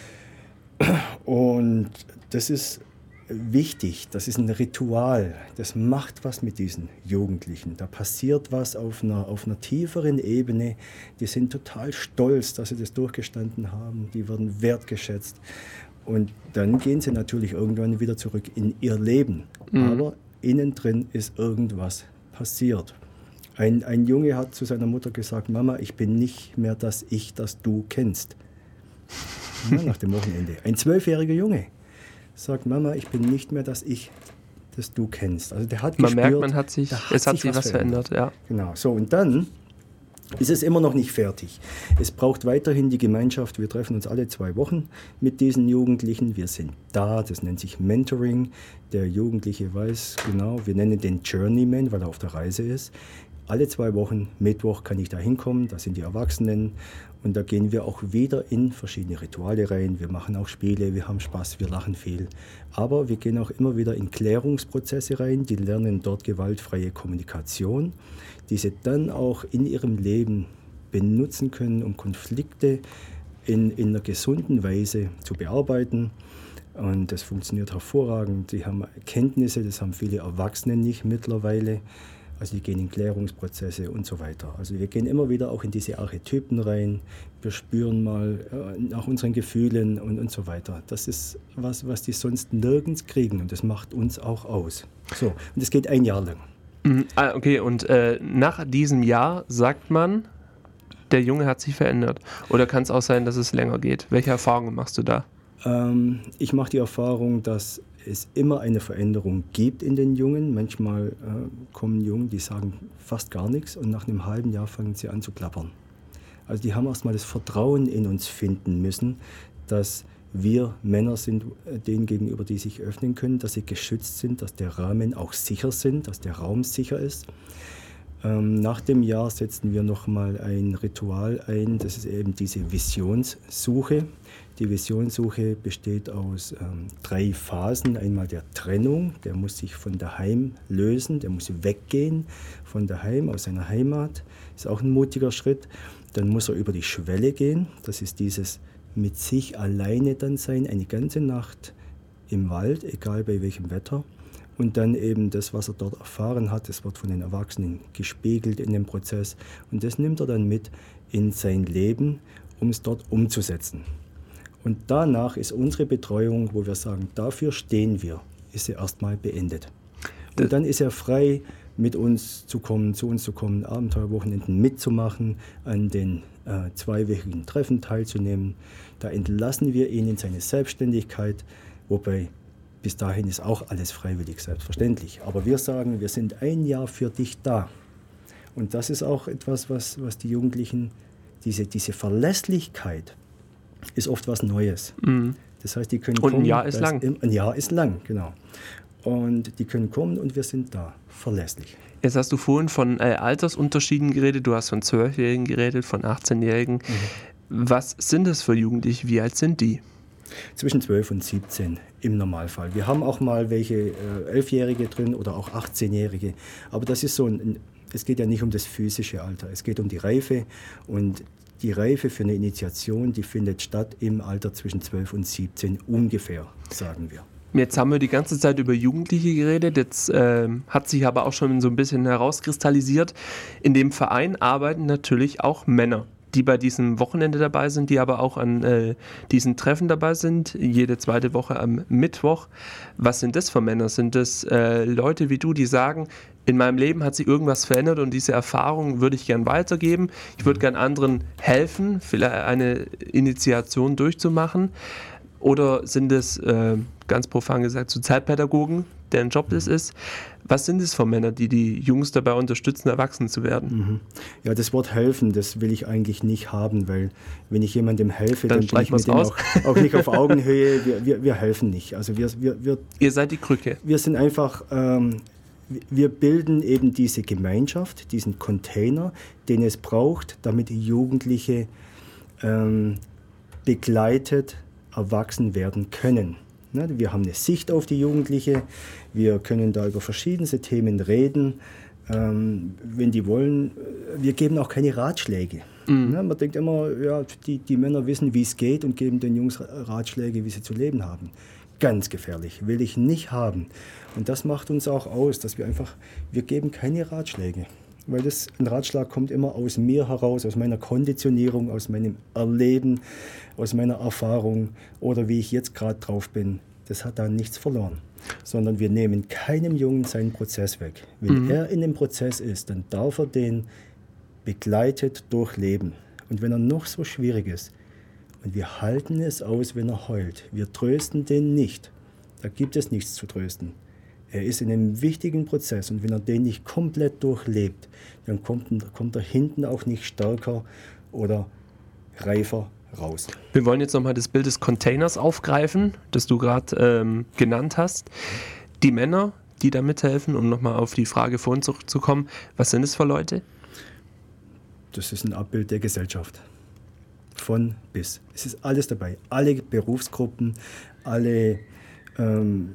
Und das ist wichtig, das ist ein Ritual, das macht was mit diesen Jugendlichen. Da passiert was auf einer, auf einer tieferen Ebene. Die sind total stolz, dass sie das durchgestanden haben, die werden wertgeschätzt. Und dann gehen sie natürlich irgendwann wieder zurück in ihr Leben. Mhm. Aber innen drin ist irgendwas passiert. Ein, ein Junge hat zu seiner Mutter gesagt, Mama, ich bin nicht mehr das Ich, das du kennst. Ja, nach dem Wochenende. Ein zwölfjähriger Junge sagt, Mama, ich bin nicht mehr das Ich, das du kennst. Also der hat man gespürt, merkt, man hat sich, hat es hat sich sich was verändert. verändert ja. Genau, so und dann ist es immer noch nicht fertig. Es braucht weiterhin die Gemeinschaft. Wir treffen uns alle zwei Wochen mit diesen Jugendlichen. Wir sind da, das nennt sich Mentoring. Der Jugendliche weiß genau, wir nennen den Journeyman, weil er auf der Reise ist. Alle zwei Wochen, Mittwoch kann ich da hinkommen, da sind die Erwachsenen und da gehen wir auch wieder in verschiedene Rituale rein. Wir machen auch Spiele, wir haben Spaß, wir lachen viel. Aber wir gehen auch immer wieder in Klärungsprozesse rein, die lernen dort gewaltfreie Kommunikation, die sie dann auch in ihrem Leben benutzen können, um Konflikte in, in einer gesunden Weise zu bearbeiten. Und das funktioniert hervorragend. Die haben Kenntnisse, das haben viele Erwachsene nicht mittlerweile. Also die gehen in Klärungsprozesse und so weiter. Also wir gehen immer wieder auch in diese Archetypen rein. Wir spüren mal äh, nach unseren Gefühlen und, und so weiter. Das ist was, was die sonst nirgends kriegen und das macht uns auch aus. So, und das geht ein Jahr lang. Mhm. Ah, okay, und äh, nach diesem Jahr sagt man, der Junge hat sich verändert. Oder kann es auch sein, dass es länger geht? Welche Erfahrungen machst du da? Ähm, ich mache die Erfahrung, dass es immer eine Veränderung gibt in den Jungen. Manchmal äh, kommen Jungen, die sagen fast gar nichts und nach einem halben Jahr fangen sie an zu klappern. Also die haben erstmal das Vertrauen in uns finden müssen, dass wir Männer sind, denen gegenüber, die sich öffnen können, dass sie geschützt sind, dass der Rahmen auch sicher sind, dass der Raum sicher ist. Ähm, nach dem Jahr setzen wir nochmal ein Ritual ein, das ist eben diese Visionssuche. Die Visionssuche besteht aus ähm, drei Phasen. Einmal der Trennung, der muss sich von daheim lösen, der muss weggehen von daheim, aus seiner Heimat. Ist auch ein mutiger Schritt. Dann muss er über die Schwelle gehen, das ist dieses mit sich alleine dann sein, eine ganze Nacht im Wald, egal bei welchem Wetter. Und dann eben das, was er dort erfahren hat, das wird von den Erwachsenen gespiegelt in dem Prozess. Und das nimmt er dann mit in sein Leben, um es dort umzusetzen. Und danach ist unsere Betreuung, wo wir sagen, dafür stehen wir, ist sie erstmal beendet. Und dann ist er frei, mit uns zu kommen, zu uns zu kommen, Abenteuerwochenenden mitzumachen, an den äh, zweiwöchigen Treffen teilzunehmen. Da entlassen wir ihn in seine Selbstständigkeit, wobei bis dahin ist auch alles freiwillig, selbstverständlich. Aber wir sagen, wir sind ein Jahr für dich da. Und das ist auch etwas, was, was die Jugendlichen, diese, diese Verlässlichkeit ist oft was Neues. Mhm. Das heißt, die können und kommen. ein Jahr ist lang. Im, ein Jahr ist lang, genau. Und die können kommen und wir sind da, verlässlich. Jetzt hast du vorhin von äh, Altersunterschieden geredet, du hast von zwölfjährigen geredet, von achtzehnjährigen. Mhm. Was sind das für Jugendliche? Wie alt sind die? Zwischen zwölf und siebzehn im Normalfall. Wir haben auch mal welche äh, elfjährige drin oder auch achtzehnjährige. Aber das ist so ein, es geht ja nicht um das physische Alter, es geht um die Reife. Und die Reife für eine Initiation, die findet statt im Alter zwischen zwölf und siebzehn ungefähr, sagen wir. Jetzt haben wir die ganze Zeit über Jugendliche geredet, jetzt äh, hat sich aber auch schon so ein bisschen herauskristallisiert, in dem Verein arbeiten natürlich auch Männer. die bei diesem Wochenende dabei sind, die aber auch an äh, diesen Treffen dabei sind, jede zweite Woche am Mittwoch. Was sind das für Männer? Sind das äh, Leute wie du, die sagen, in meinem Leben hat sich irgendwas verändert und diese Erfahrung würde ich gern weitergeben. Ich würde gern anderen helfen, vielleicht eine Initiation durchzumachen. Oder sind es, äh, ganz profan gesagt, Sozialpädagogen, deren Job das ist? Was sind es für Männer, die die Jungs dabei unterstützen, erwachsen zu werden? Mhm. Ja, das Wort helfen, das will ich eigentlich nicht haben, weil wenn ich jemandem helfe, dann, dann bin ich mit dem aus. auch, auch nicht auf Augenhöhe. Wir, wir, wir helfen nicht. Also wir, wir, wir, Ihr seid die Krücke. Wir sind einfach, ähm, wir bilden eben diese Gemeinschaft, diesen Container, den es braucht, damit Jugendliche ähm, begleitet erwachsen werden können. Ne, wir haben eine Sicht auf die Jugendliche, wir können da über verschiedenste Themen reden, ähm, wenn die wollen. Wir geben auch keine Ratschläge. Mhm. Ne, man denkt immer, ja, die, die Männer wissen, wie es geht und geben den Jungs Ratschläge, wie sie zu leben haben. Ganz gefährlich, will ich nicht haben. Und das macht uns auch aus, dass wir einfach, wir geben keine Ratschläge. Weil das, ein Ratschlag kommt immer aus mir heraus, aus meiner Konditionierung, aus meinem Erleben, aus meiner Erfahrung oder wie ich jetzt gerade drauf bin. Das hat da nichts verloren. Sondern wir nehmen keinem Jungen seinen Prozess weg. Wenn mhm. er in dem Prozess ist, dann darf er den begleitet durchleben. Und wenn er noch so schwierig ist, und wir halten es aus, wenn er heult, wir trösten den nicht. Da gibt es nichts zu trösten. Er ist in einem wichtigen Prozess und wenn er den nicht komplett durchlebt, dann kommt, kommt er hinten auch nicht stärker oder reifer raus. Wir wollen jetzt nochmal das Bild des Containers aufgreifen, das du gerade ähm, genannt hast. Die Männer, die da mithelfen, um nochmal auf die Frage vorhin zurückzukommen, was sind es für Leute? Das ist ein Abbild der Gesellschaft. Von bis. Es ist alles dabei. Alle Berufsgruppen, alle ähm,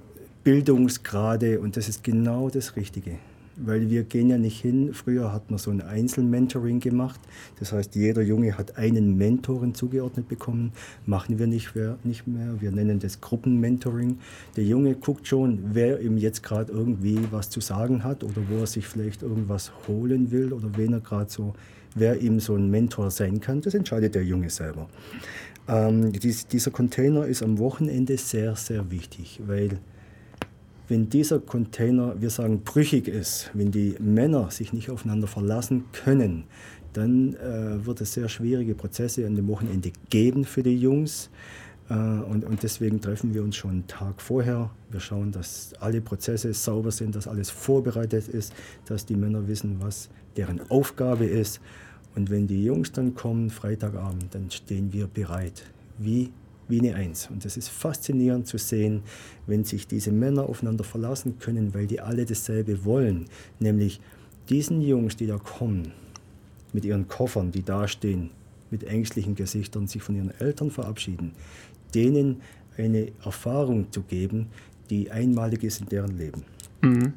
Bildungsgrade und das ist genau das Richtige. Weil wir gehen ja nicht hin, früher hat man so ein Einzelmentoring gemacht, das heißt jeder Junge hat einen Mentoren zugeordnet bekommen, machen wir nicht mehr, nicht mehr. Wir nennen das Gruppenmentoring. Der Junge guckt schon, wer ihm jetzt gerade irgendwie was zu sagen hat oder wo er sich vielleicht irgendwas holen will oder wen er gerade so, wer ihm so ein Mentor sein kann, das entscheidet der Junge selber. Ähm, dies, dieser Container ist am Wochenende sehr, sehr wichtig, weil wenn dieser Container, wir sagen, brüchig ist, wenn die Männer sich nicht aufeinander verlassen können, dann äh, wird es sehr schwierige Prozesse an dem Wochenende geben für die Jungs. Äh, und, und deswegen treffen wir uns schon einen Tag vorher. Wir schauen, dass alle Prozesse sauber sind, dass alles vorbereitet ist, dass die Männer wissen, was deren Aufgabe ist. Und wenn die Jungs dann kommen, Freitagabend, dann stehen wir bereit, wie wie eine Eins. Und das ist faszinierend zu sehen, wenn sich diese Männer aufeinander verlassen können, weil die alle dasselbe wollen. Nämlich diesen Jungs, die da kommen, mit ihren Koffern, die dastehen, mit ängstlichen Gesichtern, sich von ihren Eltern verabschieden, denen eine Erfahrung zu geben, die einmalig ist in deren Leben. Mhm.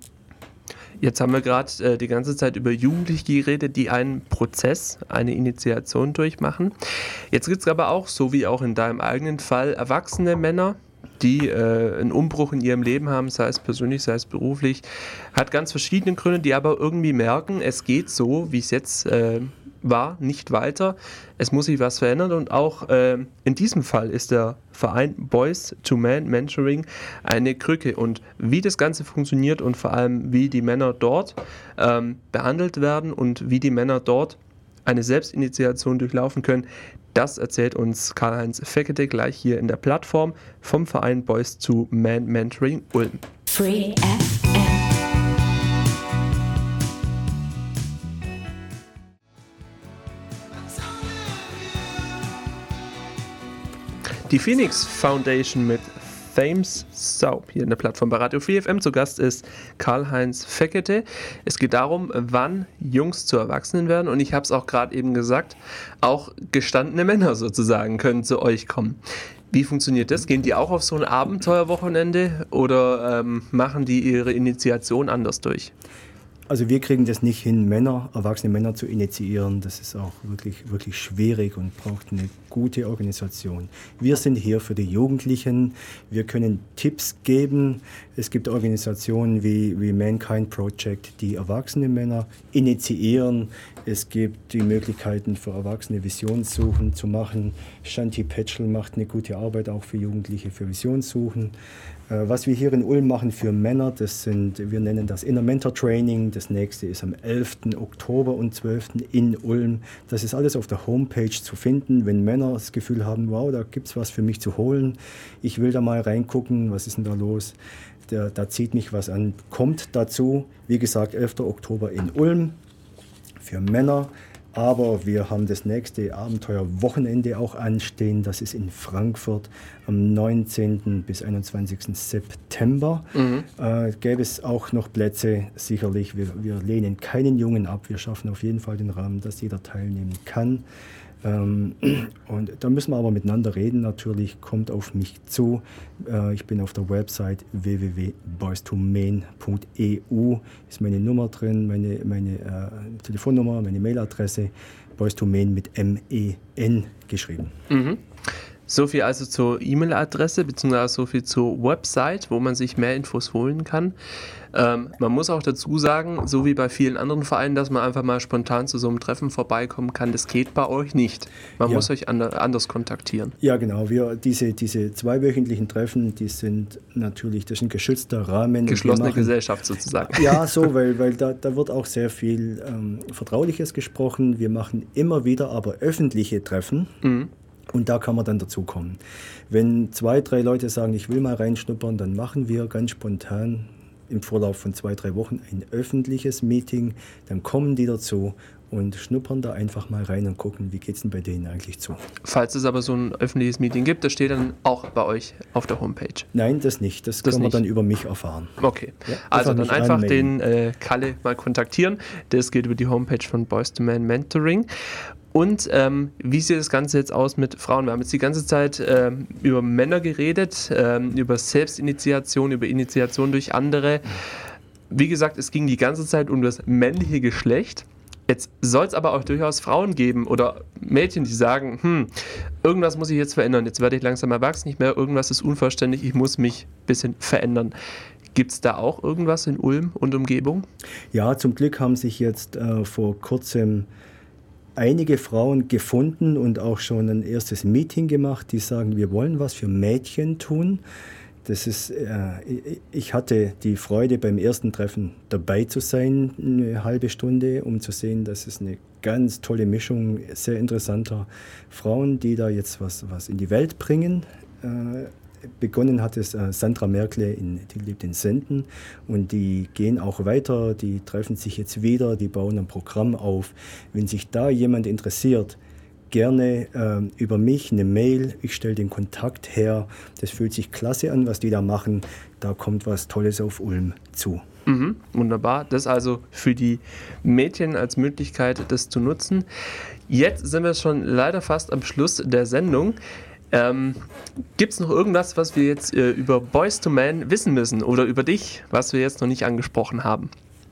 Jetzt haben wir gerade äh, die ganze Zeit über Jugendliche geredet, die einen Prozess, eine Initiation durchmachen. Jetzt gibt es aber auch, so wie auch in deinem eigenen Fall, erwachsene Männer, die äh, einen Umbruch in ihrem Leben haben, sei es persönlich, sei es beruflich, hat ganz verschiedene Gründe, die aber irgendwie merken, es geht so, wie es jetzt äh, war, nicht weiter. Es muss sich was verändern und auch äh, in diesem Fall ist der Verein Boys to Men Mentoring eine Krücke und wie das Ganze funktioniert und vor allem wie die Männer dort ähm, behandelt werden und wie die Männer dort eine Selbstinitiation durchlaufen können, das erzählt uns Karl-Heinz Feckete gleich hier in der Plattform vom Verein Boys to Men Mentoring Ulm. Free F M. Die Phoenix Foundation mit Thames Soap hier in der Plattform bei Radio Free F M. Zu Gast ist Karl-Heinz Feckete. Es geht darum, wann Jungs zu Erwachsenen werden. Und ich habe es auch gerade eben gesagt, auch gestandene Männer sozusagen können zu euch kommen. Wie funktioniert das? Gehen die auch auf so ein Abenteuerwochenende oder ähm, machen die ihre Initiation anders durch? Also wir kriegen das nicht hin, Männer, erwachsene Männer zu initiieren. Das ist auch wirklich, wirklich schwierig und braucht eine gute Organisation. Wir sind hier für die Jugendlichen. Wir können Tipps geben. Es gibt Organisationen wie, wie Mankind Project, die erwachsene Männer initiieren. Es gibt die Möglichkeiten für Erwachsene Visionssuchen zu machen. Shanti Petschel macht eine gute Arbeit auch für Jugendliche für Visionssuchen. Was wir hier in Ulm machen für Männer, das sind, wir nennen das Inner Mentor Training. Das nächste ist am elften Oktober und zwölften in Ulm. Das ist alles auf der Homepage zu finden. Wenn Männer das Gefühl haben, wow, da gibt es was für mich zu holen, ich will da mal reingucken, was ist denn da los? Da, da zieht mich was an. Kommt dazu, wie gesagt, elften Oktober in Ulm für Männer. Aber wir haben das nächste Abenteuerwochenende auch anstehen. Das ist in Frankfurt am neunzehnten bis einundzwanzigsten September. Mhm. Äh, gäbe es auch noch Plätze, sicherlich. Wir, wir lehnen keinen Jungen ab. Wir schaffen auf jeden Fall den Rahmen, dass jeder teilnehmen kann. Ähm, und da müssen wir aber miteinander reden. Natürlich, kommt auf mich zu. Äh, ich bin auf der Website w w w punkt boys to men punkt e u. Ist meine Nummer drin, meine, meine äh, Telefonnummer, meine Mailadresse. boys to men mit M E N geschrieben. Mhm. So viel also zur E-Mail-Adresse, beziehungsweise so viel zur Website, wo man sich mehr Infos holen kann. Ähm, man muss auch dazu sagen, so wie bei vielen anderen Vereinen, dass man einfach mal spontan zu so einem Treffen vorbeikommen kann. Das geht bei euch nicht. Man ja. muss euch and- anders kontaktieren. Ja, genau. Wir, diese, diese zweiwöchentlichen Treffen, die sind natürlich, das ist ein geschützter Rahmen. Geschlossene machen, Gesellschaft sozusagen. Ja, so, weil, weil da, da wird auch sehr viel ähm, Vertrauliches gesprochen. Wir machen immer wieder aber öffentliche Treffen. Mhm. Und da kann man dann dazukommen. Wenn zwei, drei Leute sagen, ich will mal reinschnuppern, dann machen wir ganz spontan im Vorlauf von zwei, drei Wochen ein öffentliches Meeting. Dann kommen die dazu und schnuppern da einfach mal rein und gucken, wie geht es denn bei denen eigentlich zu. Falls es aber so ein öffentliches Meeting gibt, das steht dann auch bei euch auf der Homepage? Nein, das nicht. Das, das kann man nicht. dann über mich erfahren. Okay, ja, also dann einfach anmelden. den äh, Kalle mal kontaktieren. Das geht über die Homepage von Boys to Men Mentoring. Und ähm, wie sieht das Ganze jetzt aus mit Frauen? Wir haben jetzt die ganze Zeit ähm, über Männer geredet, ähm, über Selbstinitiation, über Initiation durch andere. Wie gesagt, es ging die ganze Zeit um das männliche Geschlecht. Jetzt soll es aber auch durchaus Frauen geben oder Mädchen, die sagen, hm, irgendwas muss ich jetzt verändern. Jetzt werde ich langsam erwachsen, nicht mehr, irgendwas ist unvollständig, ich muss mich ein bisschen verändern. Gibt es da auch irgendwas in Ulm und Umgebung? Ja, zum Glück haben sich jetzt äh, vor kurzem einige Frauen gefunden und auch schon ein erstes Meeting gemacht, die sagen, wir wollen was für Mädchen tun. Das ist, äh, ich hatte die Freude, beim ersten Treffen dabei zu sein, eine halbe Stunde, um zu sehen, das ist eine ganz tolle Mischung sehr interessanter Frauen, die da jetzt was, was in die Welt bringen. Äh, Begonnen hat es äh, Sandra Merkle, in, die lebt in Senden und die gehen auch weiter, die treffen sich jetzt wieder, die bauen ein Programm auf. Wenn sich da jemand interessiert, gerne äh, über mich eine Mail, ich stelle den Kontakt her. Das fühlt sich klasse an, was die da machen. Da kommt was Tolles auf Ulm zu. Mhm, wunderbar. Das also für die Mädchen als Möglichkeit, das zu nutzen. Jetzt sind wir schon leider fast am Schluss der Sendung. Ähm, gibt es noch irgendwas, was wir jetzt äh, über Boys to Men wissen müssen oder über dich, was wir jetzt noch nicht angesprochen haben?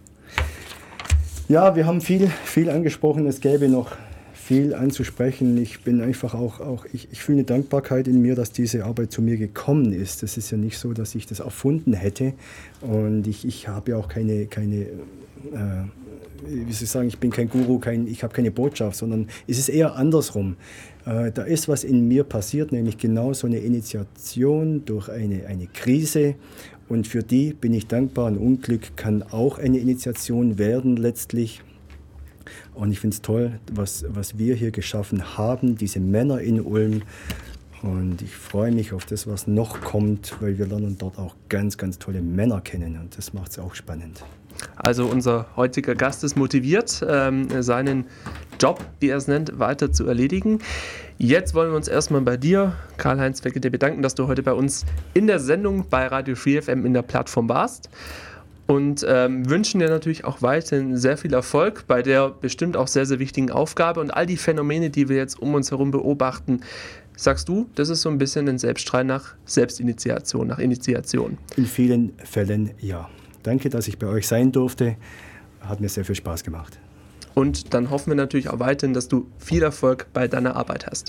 Ja, wir haben viel, viel angesprochen. Es gäbe noch viel anzusprechen. Ich bin einfach auch, auch ich, ich fühle eine Dankbarkeit in mir, dass diese Arbeit zu mir gekommen ist. Das ist ja nicht so, dass ich das erfunden hätte. Und ich, ich habe ja auch keine, keine äh, wie soll ich sagen, ich bin kein Guru, kein, ich habe keine Botschaft, sondern es ist eher andersrum. Äh, da ist was in mir passiert, nämlich genau so eine Initiation durch eine, eine Krise. Und für die bin ich dankbar. Ein Unglück kann auch eine Initiation werden letztlich. Und ich finde es toll, was, was wir hier geschaffen haben, diese Männer in Ulm. Und ich freue mich auf das, was noch kommt, weil wir lernen dort auch ganz, ganz tolle Männer kennen. Und das macht es auch spannend. Also unser heutiger Gast ist motiviert, ähm, seinen Job, wie er es nennt, weiter zu erledigen. Jetzt wollen wir uns erstmal bei dir, Karl-Heinz Weckete, bedanken, dass du heute bei uns in der Sendung bei Radio Free F M in der Plattform warst. Und ähm, wünschen dir natürlich auch weiterhin sehr viel Erfolg bei der bestimmt auch sehr, sehr wichtigen Aufgabe. Und all die Phänomene, die wir jetzt um uns herum beobachten, sagst du, das ist so ein bisschen ein Selbstschrei nach Selbstinitiation, nach Initiation. In vielen Fällen ja. Danke, dass ich bei euch sein durfte. hat mir sehr viel Spaß gemacht. Und dann hoffen wir natürlich auch weiterhin, dass du viel Erfolg bei deiner Arbeit hast.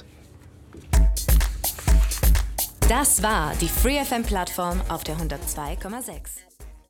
Das war die Free F M-Plattform auf der hundertzwei Komma sechs.